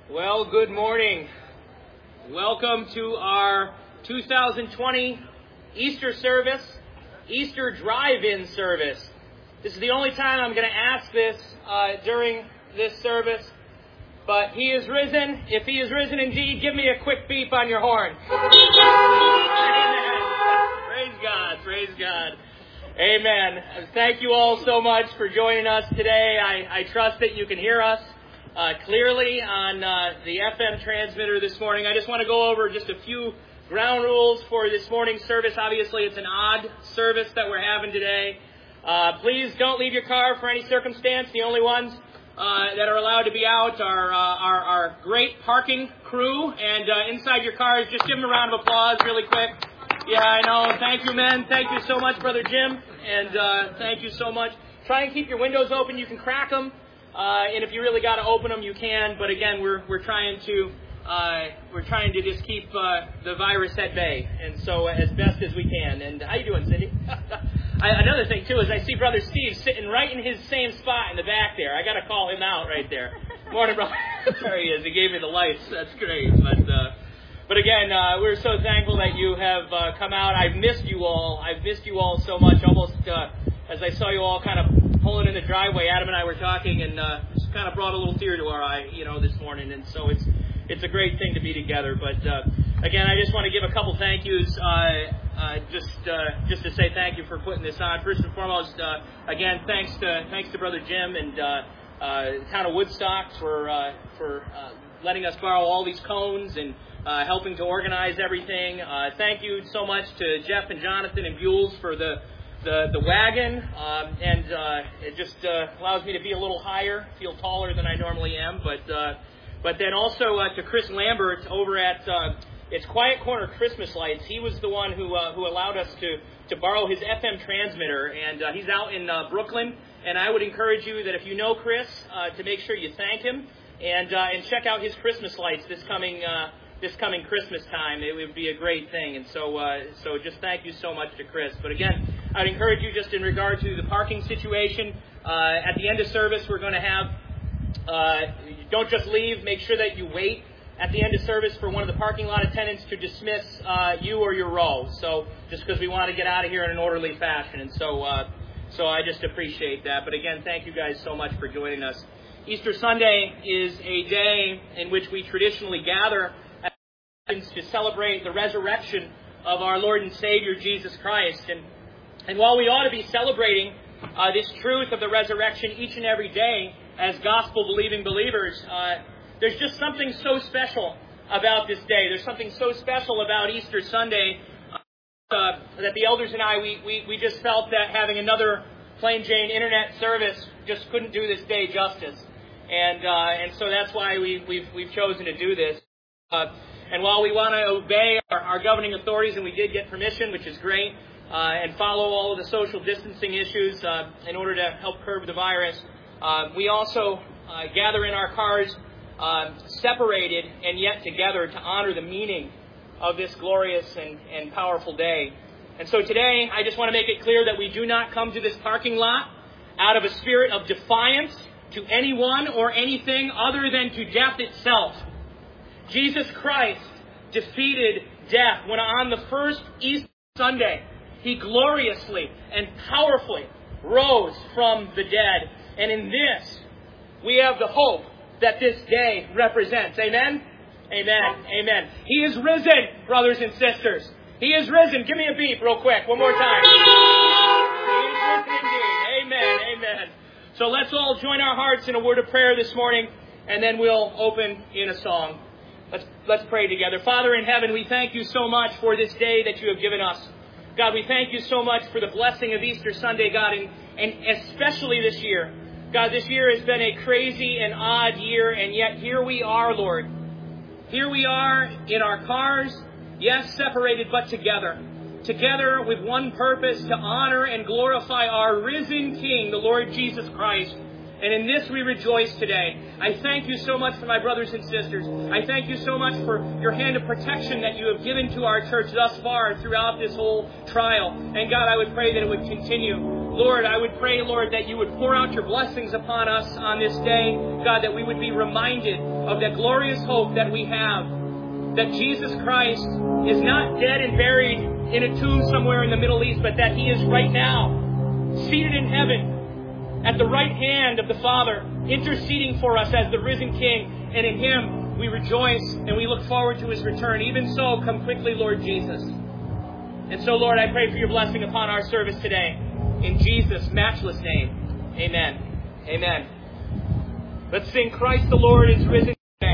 Well, good morning. Welcome to our 2020 Easter service, Easter drive-in service. This is the only time I'm going to ask this during this service, but He is risen. If He is risen indeed, give me a quick beep on your horn. Amen. Praise God, praise God. Amen. Thank you all so much for joining us today. I trust that you can hear us clearly on the FM transmitter this morning. I just want to go over just a few ground rules for this morning's service. Obviously, it's an odd service that we're having today. Please don't leave your car for any circumstance. The only ones that are allowed to be out are our great parking crew. And inside your cars, just give them a round of applause really quick. Yeah, I know. Thank you, men. Thank you so much, Brother Jim. And thank you so much. Try and keep your windows open. You can crack them. And if you really got to open them, you can. But again, we're trying to just keep the virus at bay, and so as best as we can. And how you doing, Cindy? Another thing too is I see Brother Steve sitting right in his same spot in the back there. I got to call him out right there. Morning, brother. There he is. He gave me the lights. That's great. But again, we're so thankful that you have come out. I've missed you all. I've missed you all so much. Almost as I saw you all kind of pulling in the driveway, Adam and I were talking, and just kind of brought a little tear to our eye, this morning. And so it's a great thing to be together. But again, I just want to give a couple thank yous, just to say thank you for putting this on. First and foremost, again, thanks to Brother Jim and the town of Woodstock for letting us borrow all these cones and helping to organize everything. Thank you so much to Jeff and Jonathan and Buell for the wagon, and it just allows me to be a little higher, feel taller than I normally am. But then also to Chris Lambert over at it's Quiet Corner Christmas Lights. He was the one who allowed us to borrow his FM transmitter, and he's out in Brooklyn. And I would encourage you that if you know Chris, to make sure you thank him and check out his Christmas lights this coming Christmas time. It would be a great thing. And so just thank you so much to Chris. But again, I'd encourage you just in regard to the parking situation. At the end of service, we're going to have, don't just leave, make sure that you wait at the end of service for one of the parking lot attendants to dismiss you or your row. So just because we want to get out of here in an orderly fashion. And so I just appreciate that. But again, thank you guys so much for joining us. Easter Sunday is a day in which we traditionally gather to celebrate the resurrection of our Lord and Savior Jesus Christ. And while we ought to be celebrating this truth of the resurrection each and every day as gospel-believing believers, there's just something so special about this day. There's something so special about Easter Sunday that the elders and I, we just felt that having another plain Jane internet service just couldn't do this day justice. And so that's why we've chosen to do this. And while we want to obey our governing authorities, and we did get permission, which is great, and follow all of the social distancing issues in order to help curb the virus, we also gather in our cars separated and yet together to honor the meaning of this glorious and powerful day. And so today, I just want to make it clear that we do not come to this parking lot out of a spirit of defiance to anyone or anything other than to death itself. Jesus Christ defeated death when on the first Easter Sunday, He gloriously and powerfully rose from the dead. And in this, we have the hope that this day represents. Amen? Amen. Amen. He is risen, brothers and sisters. He is risen. Give me a beep real quick. One more time. He is risen indeed. Amen. Amen. So let's all join our hearts in a word of prayer this morning, and then we'll open in a song. Let's pray together. Father in heaven, we thank you so much for this day that you have given us. God, we thank you so much for the blessing of Easter Sunday, God, and especially this year. God, this year has been a crazy and odd year, and yet here we are, Lord. Here we are in our cars, yes, separated, but together. Together with one purpose, to honor and glorify our risen King, the Lord Jesus Christ. And in this we rejoice today. I thank you so much for my brothers and sisters. I thank you so much for your hand of protection that you have given to our church thus far throughout this whole trial. And God, I would pray that it would continue. Lord, I would pray, Lord, that you would pour out your blessings upon us on this day. God, that we would be reminded of that glorious hope that we have. That Jesus Christ is not dead and buried in a tomb somewhere in the Middle East, but that he is right now, seated in heaven, at the right hand of the Father, interceding for us as the risen King. And in him we rejoice and we look forward to his return. Even so, come quickly, Lord Jesus. And so, Lord, I pray for your blessing upon our service today. In Jesus' matchless name, amen. Amen. Let's sing Christ the Lord is risen today.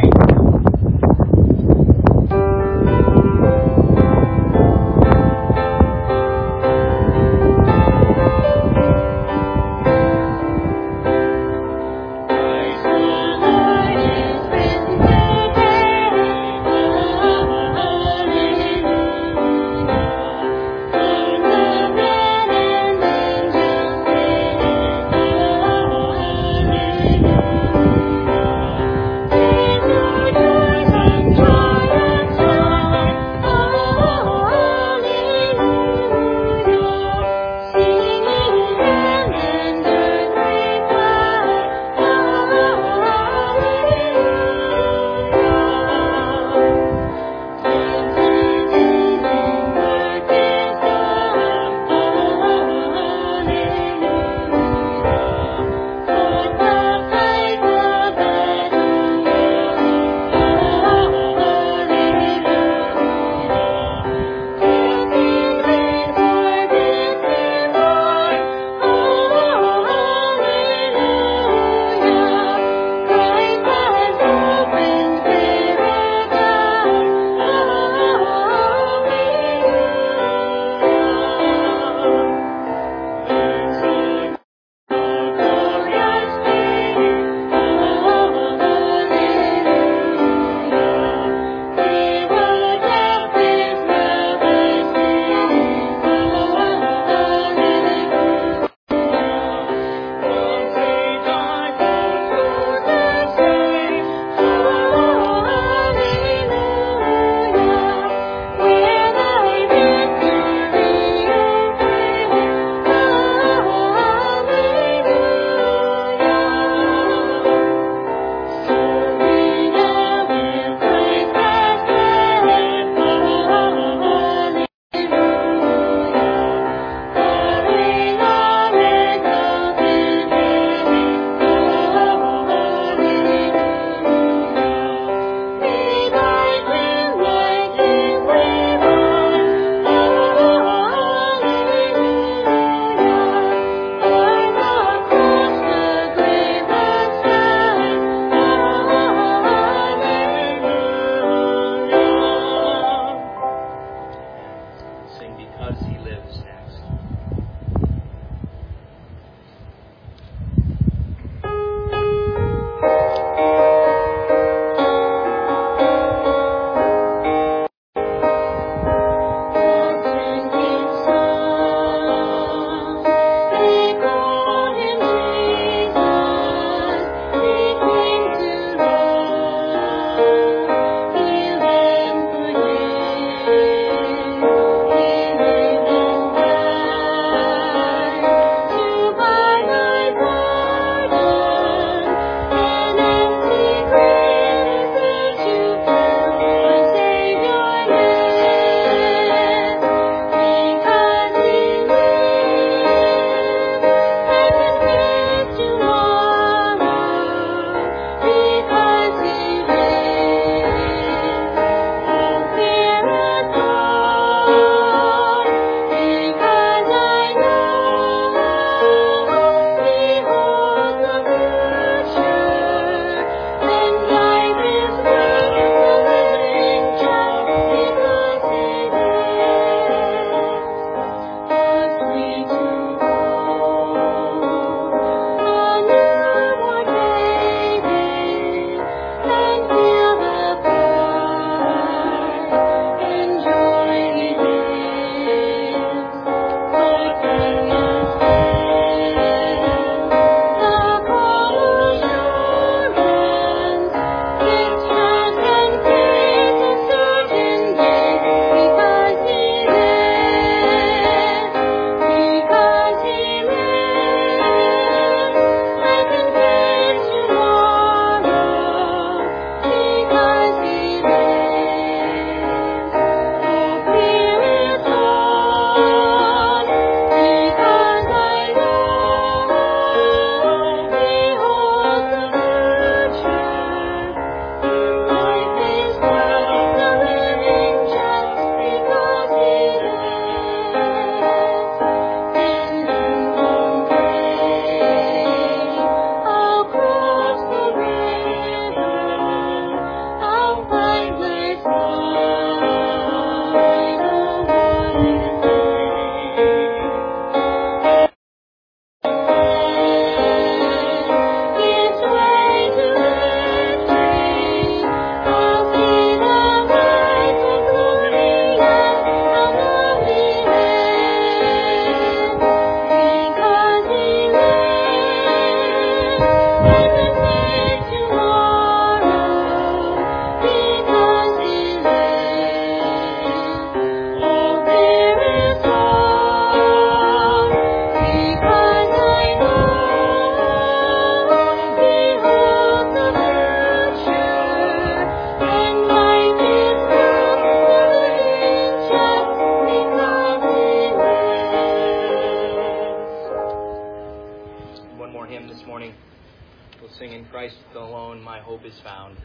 Christ alone my hope is found.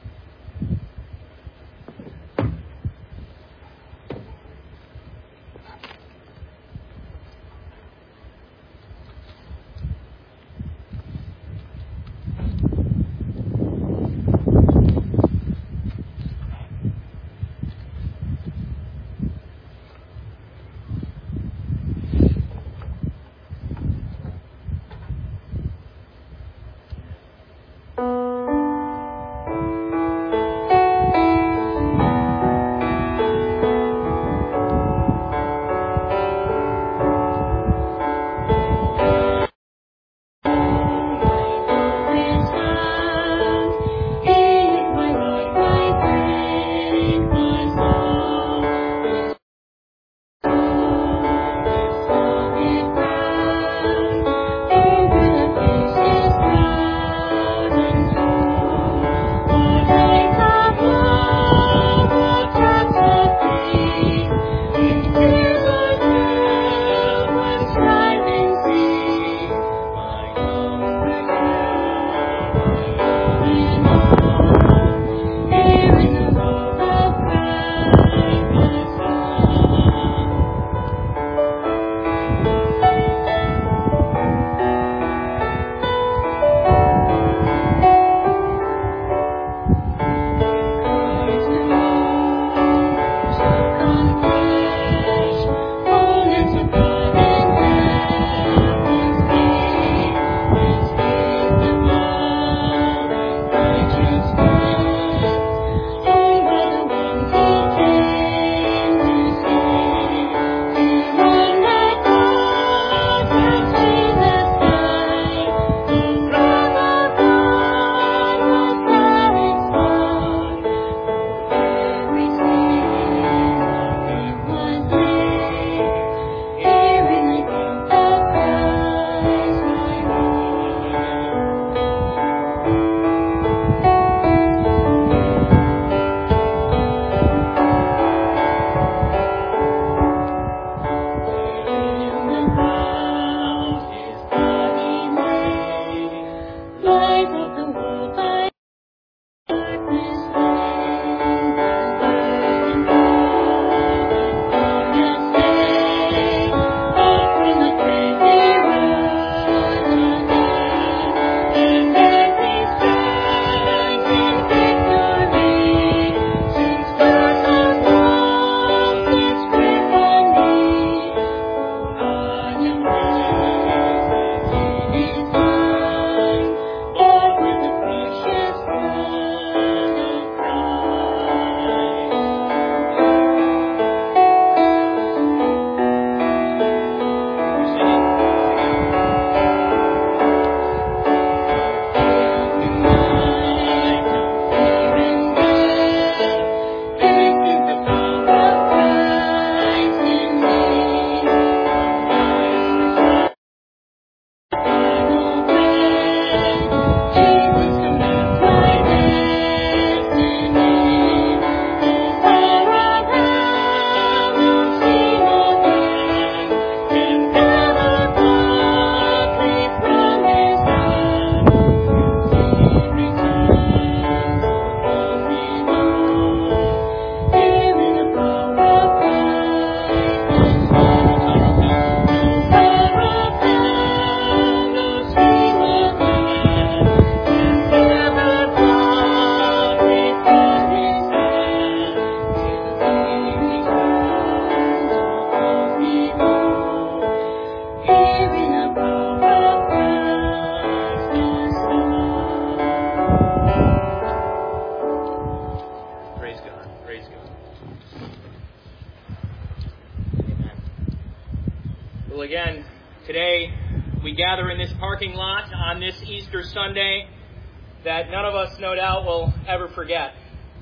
Well, again, today we gather in this parking lot on this Easter Sunday that none of us, no doubt, will ever forget.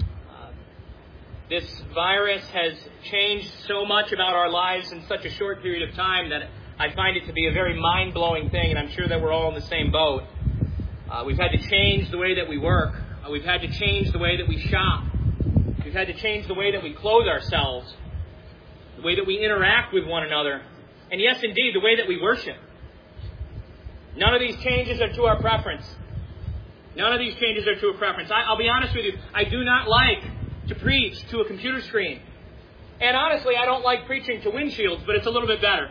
This virus has changed so much about our lives in such a short period of time that I find it to be a very mind-blowing thing, and I'm sure that we're all in the same boat. We've had to change the way that we work. We've had to change the way that we shop. We've had to change the way that we clothe ourselves, the way that we interact with one another, and yes, indeed, the way that we worship. None of these changes are to our preference. None of these changes are to a preference. I'll be honest with you, I do not like to preach to a computer screen. And honestly, I don't like preaching to windshields, but it's a little bit better.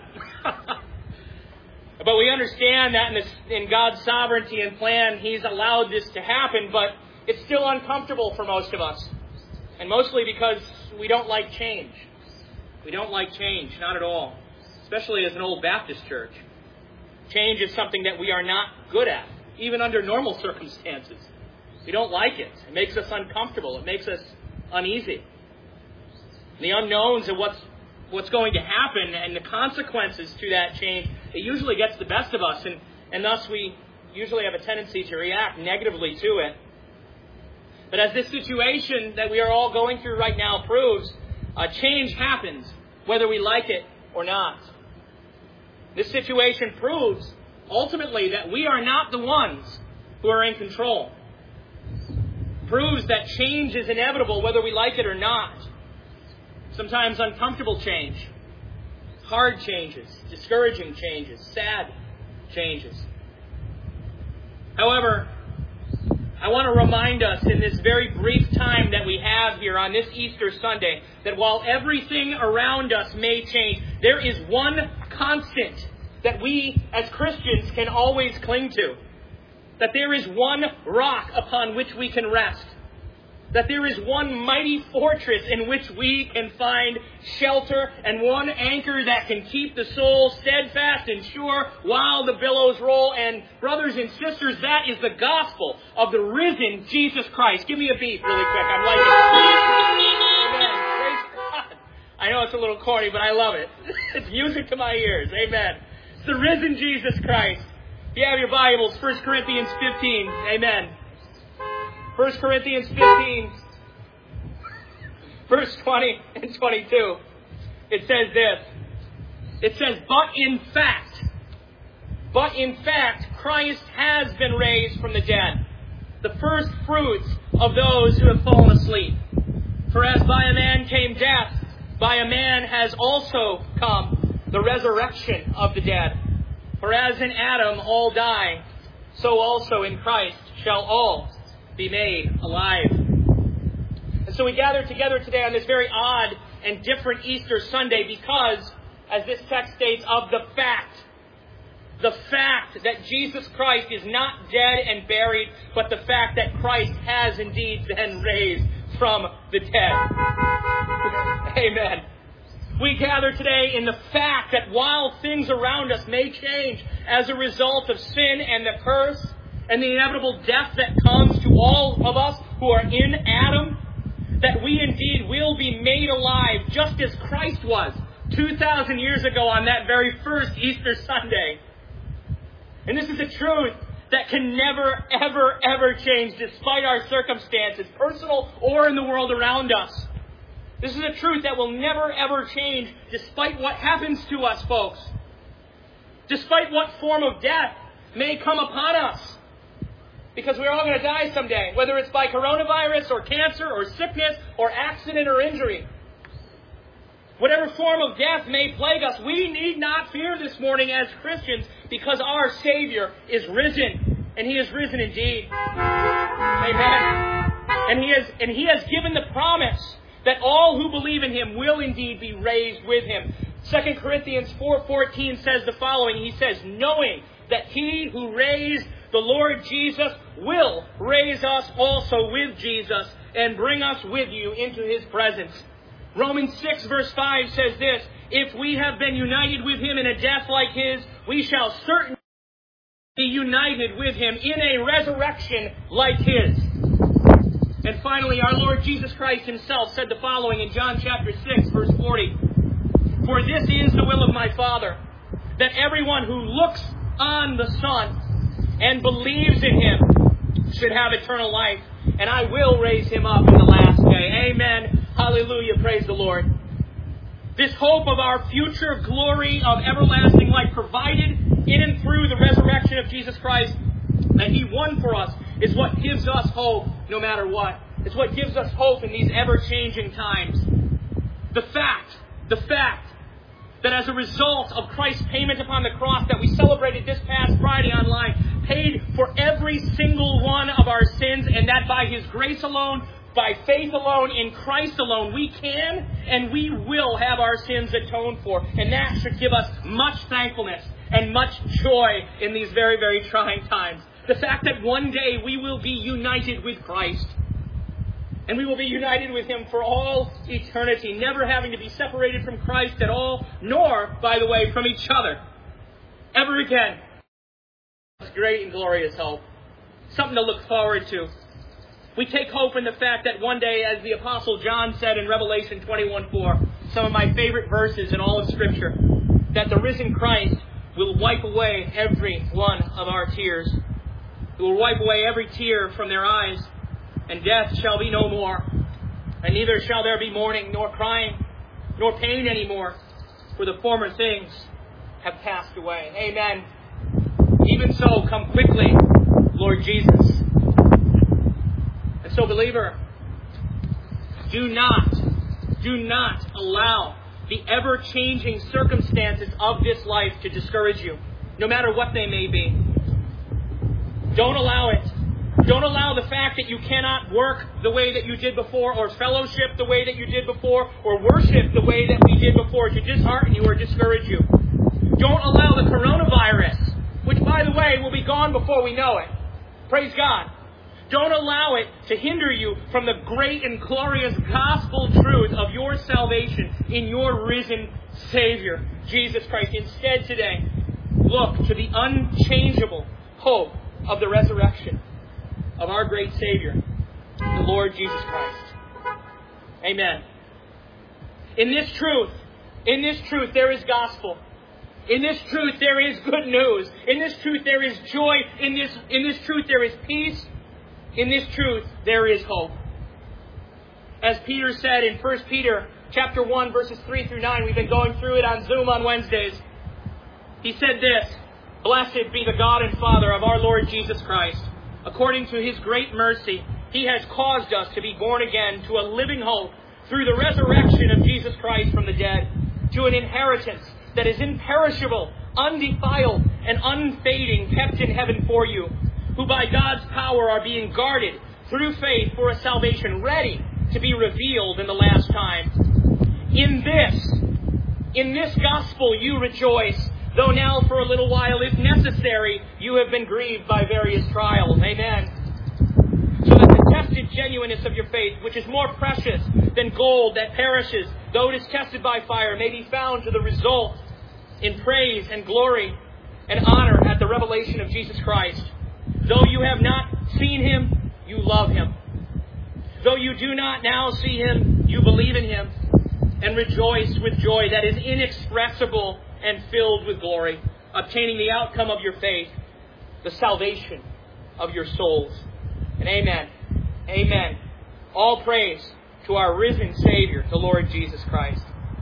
But we understand that in God's sovereignty and plan, He's allowed this to happen, but it's still uncomfortable for most of us. And mostly because we don't like change. We don't like change, not at all. Especially as an old Baptist church. Change is something that we are not good at, even under normal circumstances. We don't like it. It makes us uncomfortable. It makes us uneasy. The unknowns of what's going to happen and the consequences to that change, it usually gets the best of us, and thus we usually have a tendency to react negatively to it. But as this situation that we are all going through right now proves, change happens, whether we like it or not. This situation proves, ultimately, that we are not the ones who are in control. Proves that change is inevitable, whether we like it or not. Sometimes uncomfortable change, hard changes, discouraging changes, sad changes. However, I want to remind us in this very brief time that we have here on this Easter Sunday that while everything around us may change, there is one constant that we as Christians can always cling to. That there is one rock upon which we can rest. That there is one mighty fortress in which we can find shelter and one anchor that can keep the soul steadfast and sure while the billows roll. And brothers and sisters, that is the gospel of the risen Jesus Christ. Give me a beat really quick. I'm liking it. Amen. Praise God. I know it's a little corny, but I love it. It's music to my ears. Amen. It's the risen Jesus Christ. If you have your Bibles, 1 Corinthians 15. Amen. 1 Corinthians 15, verse 20 and 22. It says this. It says, But in fact, Christ has been raised from the dead, the first fruits of those who have fallen asleep. For as by a man came death, by a man has also come the resurrection of the dead. For as in Adam all die, so also in Christ shall all be made alive. And so we gather together today on this very odd and different Easter Sunday because, as this text states, of the fact that Jesus Christ is not dead and buried, but the fact that Christ has indeed been raised from the dead. Amen. We gather today in the fact that while things around us may change as a result of sin and the curse, and the inevitable death that comes to all of us who are in Adam, that we indeed will be made alive just as Christ was 2,000 years ago on that very first Easter Sunday. And this is a truth that can never, ever, ever change despite our circumstances, personal or in the world around us. This is a truth that will never, ever change despite what happens to us, folks. Despite what form of death may come upon us. Because we're all going to die someday, whether it's by coronavirus or cancer or sickness or accident or injury. Whatever form of death may plague us, we need not fear this morning as Christians because our Savior is risen. And He is risen indeed. Amen. And He has given the promise that all who believe in Him will indeed be raised with Him. 2 Corinthians 4:14 says the following. He says, knowing that He who raised the Lord Jesus will raise us also with Jesus and bring us with you into His presence. Romans 6 verse 5 says this, if we have been united with Him in a death like His, we shall certainly be united with Him in a resurrection like His. And finally, our Lord Jesus Christ Himself said the following in John chapter 6 verse 40. For this is the will of my Father, that everyone who looks on the Son and believes in Him should have eternal life, and I will raise him up in the last day. Amen. Hallelujah. Praise the Lord. This hope of our future glory of everlasting life provided in and through the resurrection of Jesus Christ that He won for us is what gives us hope no matter what. It's what gives us hope in these ever-changing times. The fact that as a result of Christ's payment upon the cross that we celebrated this past Friday online, paid for every single one of our sins, and that by His grace alone, by faith alone, in Christ alone, we can and we will have our sins atoned for. And that should give us much thankfulness and much joy in these very, very trying times. The fact that one day we will be united with Christ. And we will be united with Him for all eternity, never having to be separated from Christ at all, nor, by the way, from each other, ever again. It's great and glorious hope. Something to look forward to. We take hope in the fact that one day, as the Apostle John said in Revelation 21:4, some of my favorite verses in all of Scripture, that the risen Christ will wipe away every one of our tears. He will wipe away every tear from their eyes, and death shall be no more. And neither shall there be mourning, nor crying, nor pain anymore, for the former things have passed away. Amen. Even so, come quickly, Lord Jesus. And so, believer, do not allow the ever-changing circumstances of this life to discourage you, no matter what they may be. Don't allow it. Don't allow the fact that you cannot work the way that you did before, or fellowship the way that you did before, or worship the way that we did before to dishearten you or discourage you. Don't allow the coronavirus, which, by the way, will be gone before we know it. Praise God. Don't allow it to hinder you from the great and glorious gospel truth of your salvation in your risen Savior, Jesus Christ. Instead, today, look to the unchangeable hope of the resurrection of our great Savior, the Lord Jesus Christ. Amen. In this truth, there is gospel. In this truth, there is good news. In this truth, there is joy. In this truth, there is peace. In this truth, there is hope. As Peter said in 1 Peter chapter 1, verses 3 through 9, we've been going through it on Zoom on Wednesdays. He said this, "Blessed be the God and Father of our Lord Jesus Christ. According to His great mercy, He has caused us to be born again to a living hope through the resurrection of Jesus Christ from the dead, to an inheritance that is imperishable, undefiled, and unfading, kept in heaven for you, who by God's power are being guarded through faith for a salvation ready to be revealed in the last time. In this gospel you rejoice, though now for a little while, if necessary, you have been grieved by various trials." Amen. "So that the tested genuineness of your faith, which is more precious than gold that perishes, though it is tested by fire, may be found to the result in praise and glory and honor at the revelation of Jesus Christ. Though you have not seen Him, you love Him. Though you do not now see Him, you believe in Him and rejoice with joy that is inexpressible and filled with glory, obtaining the outcome of your faith, the salvation of your souls." And amen. Amen. All praise to our risen Savior, the Lord Jesus Christ.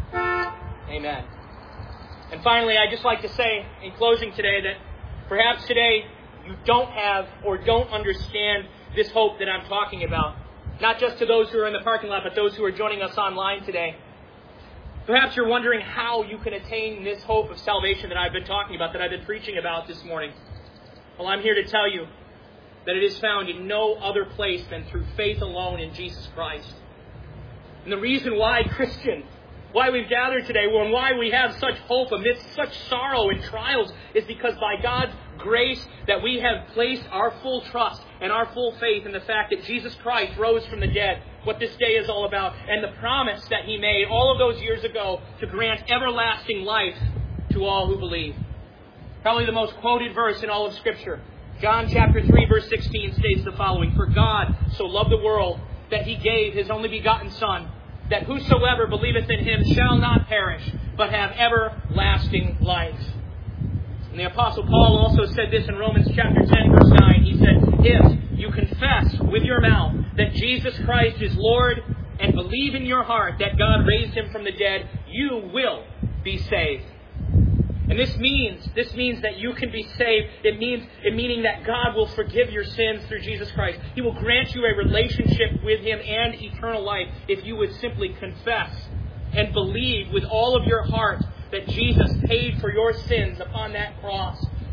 Amen. And finally, I'd just like to say in closing today that perhaps today you don't have or don't understand this hope that I'm talking about. Not just to those who are in the parking lot, but those who are joining us online today. Perhaps you're wondering how you can attain this hope of salvation that I've been talking about, that I've been preaching about this morning. Well, I'm here to tell you that it is found in no other place than through faith alone in Jesus Christ. And the reason why, Christian, why we've gathered today, and why we have such hope amidst such sorrow and trials, is because by God's grace that we have placed our full trust and our full faith in the fact that Jesus Christ rose from the dead, what this day is all about, and the promise that He made all of those years ago to grant everlasting life to all who believe. Probably the most quoted verse in all of Scripture, John chapter 3, verse 16, states the following, "For God so loved the world that He gave His only begotten Son, that whosoever believeth in Him shall not perish, but have everlasting life." And the Apostle Paul also said this in Romans chapter 10, verse 9. He said, "If you confess with your mouth that Jesus Christ is Lord, and believe in your heart that God raised Him from the dead, you will be saved." And this means that you can be saved. Meaning that God will forgive your sins through Jesus Christ. He will grant you a relationship with Him and eternal life if you would simply confess and believe with all of your heart that Jesus paid for your sins upon that cross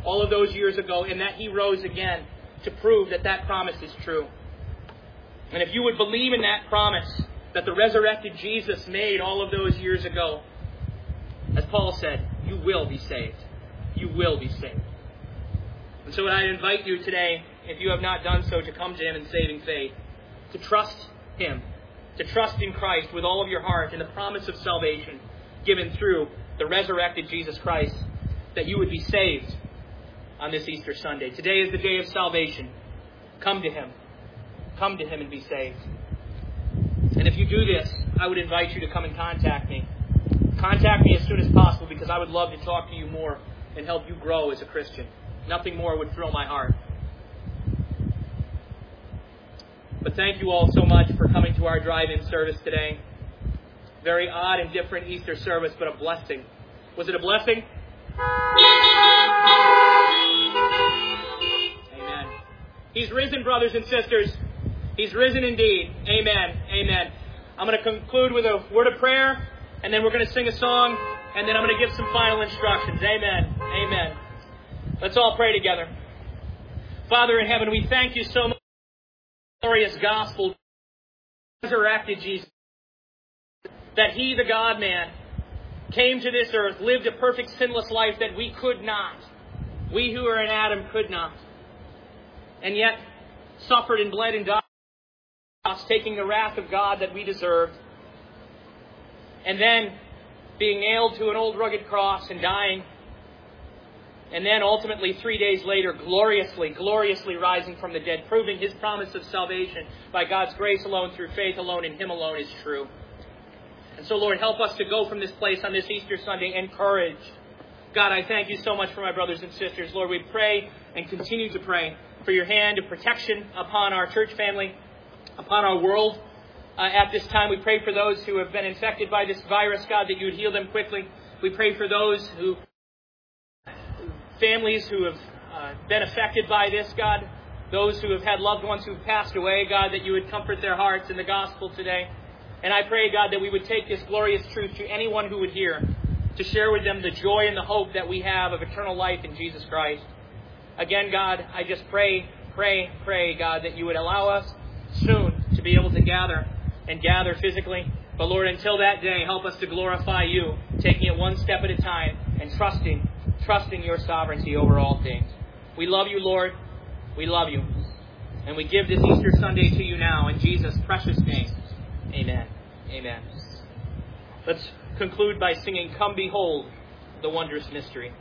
all of those years ago, and that He rose again to prove that that promise is true. And if you would believe in that promise that the resurrected Jesus made all of those years ago, as Paul said, you will be saved. You will be saved. And so I invite you today, if you have not done so, to come to Him in saving faith, to trust Him, to trust in Christ with all of your heart in the promise of salvation given through the resurrected Jesus Christ, that you would be saved on this Easter Sunday. Today is the day of salvation. Come to Him. Come to Him and be saved. And if you do this, I would invite you to come and contact me. Contact me as soon as possible, because I would love to talk to you more and help you grow as a Christian. Nothing more would thrill my heart. But thank you all so much for coming to our drive-in service today. Very odd and different Easter service, but a blessing. Was it a blessing? Amen. He's risen, brothers and sisters. He's risen indeed. Amen. Amen. I'm going to conclude with a word of prayer, and then we're going to sing a song, and then I'm going to give some final instructions. Amen. Amen. Let's all pray together. Father in heaven, we thank you so much for the glorious gospel, resurrected Jesus, that He, the God-man, came to this earth, lived a perfect sinless life that we could not. We who are in Adam could not. And yet suffered and bled and died, taking the wrath of God that we deserved. And then being nailed to an old rugged cross and dying. And then ultimately 3 days later, gloriously rising from the dead, proving His promise of salvation by God's grace alone, through faith alone, in Him alone is true. And so, Lord, help us to go from this place on this Easter Sunday encouraged. God, I thank you so much for my brothers and sisters. Lord, we pray and continue to pray for your hand of protection upon our church family, upon our world. At this time, we pray for those who have been infected by this virus, God, that you would heal them quickly. We pray for those families who have been affected by this, God. Those who have had loved ones who have passed away, God, that you would comfort their hearts in the gospel today. And I pray, God, that we would take this glorious truth to anyone who would hear, to share with them the joy and the hope that we have of eternal life in Jesus Christ. Again, God, I just pray, God, that you would allow us soon to be able to gather physically. But Lord, until that day, help us to glorify you, taking it one step at a time and trusting your sovereignty over all things. We love you, Lord. We love you. And we give this Easter Sunday to you now in Jesus' precious name. Amen. Amen. Let's conclude by singing, Come Behold the Wondrous Mystery.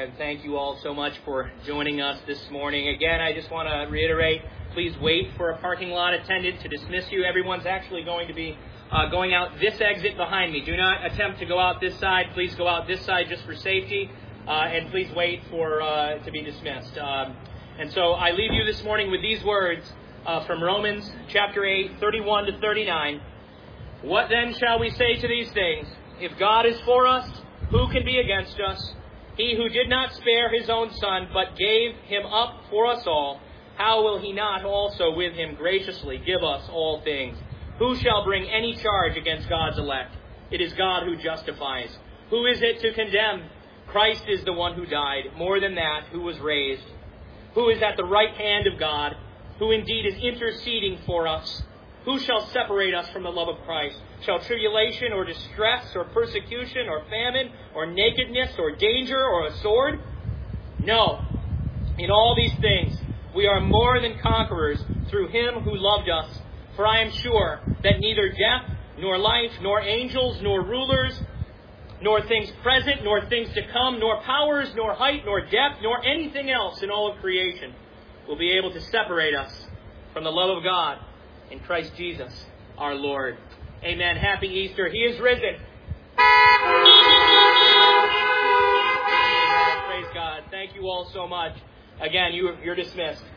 And thank you all so much for joining us this morning. Again, I just want to reiterate, please wait for a parking lot attendant to dismiss you. Everyone's actually going to be going out this exit behind me. Do not attempt to go out this side. Please go out this side just for safety. And please wait for to be dismissed. And so I leave you this morning with these words from Romans chapter 8, 31 to 39. What then shall we say to these things? If God is for us, who can be against us? He who did not spare his own Son, but gave him up for us all, how will he not also with him graciously give us all things? Who shall bring any charge against God's elect? It is God who justifies. Who is it to condemn? Christ is the one who died, more than that, who was raised, who is at the right hand of God, who indeed is interceding for us. Who shall separate us from the love of Christ? Shall tribulation or distress or persecution or famine or nakedness or danger or a sword? No. In all these things we are more than conquerors through him who loved us. For I am sure that neither death, nor life, nor angels, nor rulers, nor things present, nor things to come, nor powers, nor height, nor depth, nor anything else in all of creation will be able to separate us from the love of God in Christ Jesus, our Lord. Amen. Happy Easter. He is risen. Praise God. Thank you all so much. Again, you're dismissed.